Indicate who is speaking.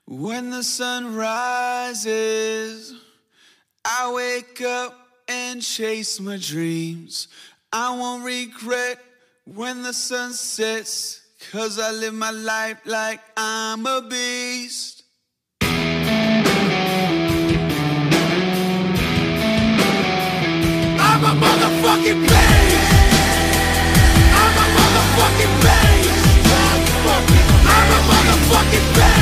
Speaker 1: When the sun rises, I wake up and chase my dreams. I won't regret when the sun sets, 'cause I live my life like I'm a beast. I'm a motherfucking beast. I'm a motherfucking beast. I'm a motherfucking beast.